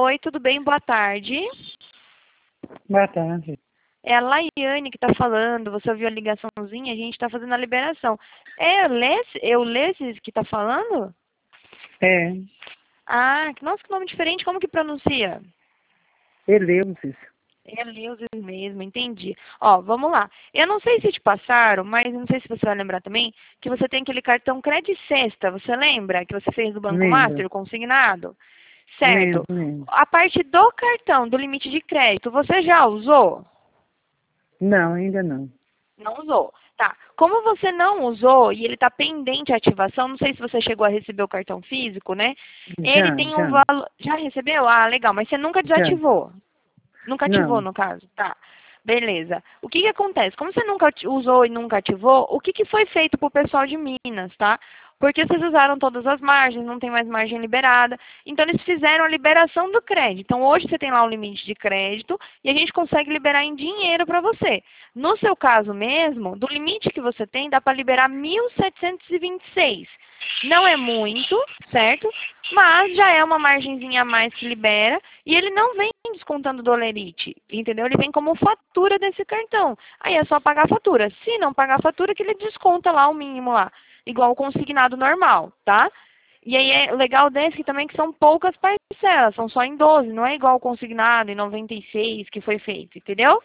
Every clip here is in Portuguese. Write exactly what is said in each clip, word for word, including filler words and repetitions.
Oi, tudo bem? Boa tarde. Boa tarde. É a Laiane que está falando. Você ouviu a ligaçãozinha? A gente está fazendo a liberação. É Euleses, Euleses que está falando? É, Ah, nossa, que nome diferente. Como que pronuncia? Eleusis. Eleusis mesmo, entendi. Ó, vamos lá. Eu não sei se te passaram, mas não sei se você vai lembrar também, que você tem aquele cartão Credit Sexta. Você lembra que você fez do Banco Lembro, Master, o consignado? Certo. lembro, lembro. A parte do cartão, do limite de crédito, você já usou? Não, ainda não. Não usou. Tá. Como você não usou e ele está pendente a ativação, não sei se você chegou a receber o cartão físico, né? Ele Já, tem um já, valor. Já recebeu? Ah, legal. Mas você nunca já. desativou. Nunca ativou, Não. no caso. Tá. Beleza. O que que acontece? Como você nunca ati- usou e nunca ativou, o que que foi feito pro pessoal de Minas, tá? Porque vocês usaram todas as margens, não tem mais margem liberada. Então, eles fizeram a liberação do crédito. Então, hoje você tem lá um limite de crédito e a gente consegue liberar em dinheiro para você. No seu caso mesmo, do limite que você tem, dá para liberar mil setecentos e vinte e seis. Não é muito, certo? Mas já é uma margenzinha a mais que libera e ele não vem descontando do Olerite, entendeu? Ele vem como fatura desse cartão. Aí é só pagar a fatura. Se não pagar a fatura, que ele desconta lá o mínimo lá, igual o consignado normal, tá? E aí é legal desse que também que são poucas parcelas, são só em doze, não é igual o consignado em noventa e seis que foi feito, entendeu?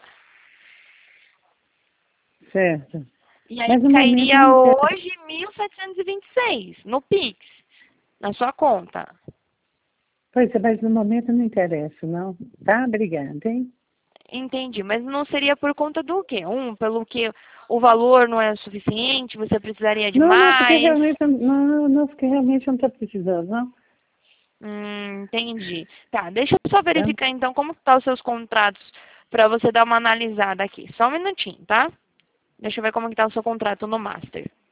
Certo. E aí Mas no momento cairia não interessa. hoje mil setecentos e vinte e seis no Pix, na sua conta. Pois é, mas no momento não interessa, não. Tá? Obrigada, hein? Entendi, mas não seria por conta do quê? Um, pelo que o valor não é suficiente, você precisaria de Não, não, porque mais? realmente, não, não, porque realmente não estou precisando, não. Hum, entendi. Tá, deixa eu só Tá? verificar então como estão os seus contratos para você dar uma analisada aqui. Só um minutinho, tá? Deixa eu ver como está o seu contrato no Master.